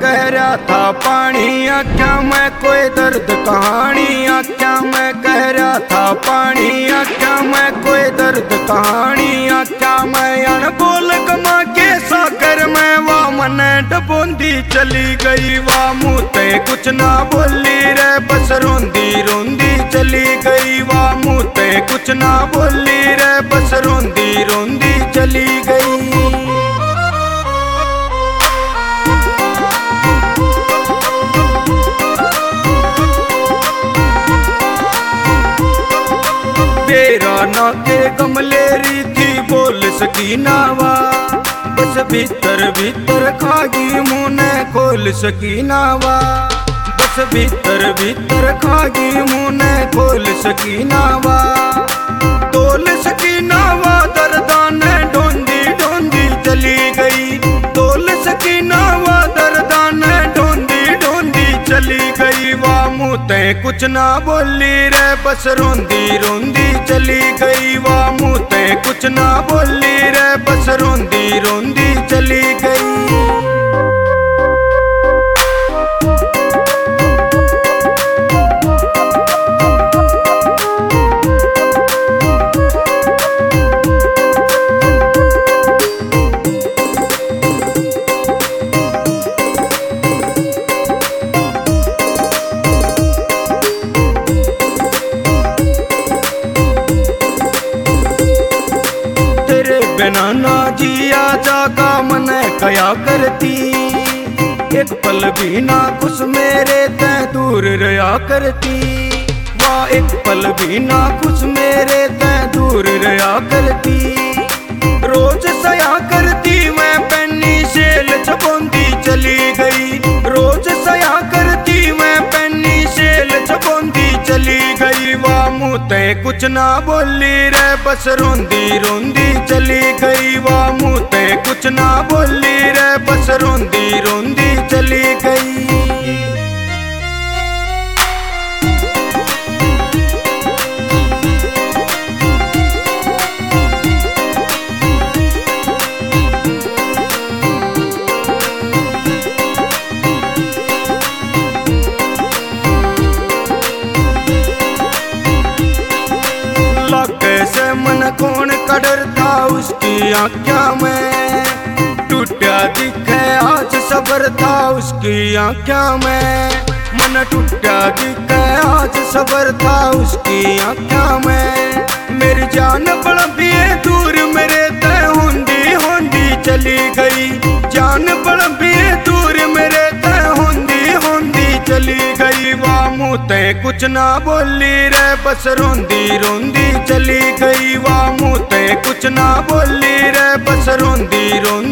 कह रहा था पानी आख्या में कोई दर्द कहानी, आख्या में कह रहा था पानी आख्या में कोई दर्द कहानी, आख्या में अन बोल कमा के साकर में वाह मन डबोंदी चली गई, वाह मुँह ते कुछ ना बोली रे बस रोंदी रोंदी चली गई, वाह मुँह ते कुछ ना बोली रे बस रोंदी रोंदी चली गई। ना के कमलेरी थी बोल सकी नावा, बस भीतर भीतर खागी मुँह ने खोल सकी नावा, बस भीतर भीतर खागी मुँह ने खोल सकी नावा, तोल सकी नावा दर्दान ढूंढी ढूंढी चली गई, तोल सकी नावा दर्दान ढूंढी ढूंढी चली गई, वाह मुँह ते कुछ ना बोली रे बस रोंदी रोंदी चली गई, वाह मुँह ते कुछ ना बोली रे बस रोंदी रोंदी चली गई। बिना ना जिया जागा मन कया करती, एक पल भी ना खुश मेरे ते दूर रहा करती, वाह एक पल भी ना खुश मेरे ते दूर रहा करती, रोज सया करती मैं पैनी शेल छपोंदी चली गई, रोज सया करती मैं पैनी शेल छपोंदी चली गई, वाह मुँह ते कुछ ना बोली रे बस रोंदी रोंदी चली गई, वाह मुँह ते कुछ ना बोली रे बस रोंदी रोंदी चली गई। कैसे मन कौन कदर था उसकी आँखों में, टूटा दिखे आज सबर था उसकी आँखों में, मन टूटा दिखे आज सबर था उसकी आँखों में, मेरी जान बड़ा भी दूर मेरे ते होंदी होंदी चली गई, जान बड़ा भी दूर मेरे ते होंदी होंदी चली गई, वाह मुँह ते कुछ ना बोली रे बस रोंदी रोंदी चली गई, वाह मुँह ते कुछ ना बोली रे बस रोंदी रोंदी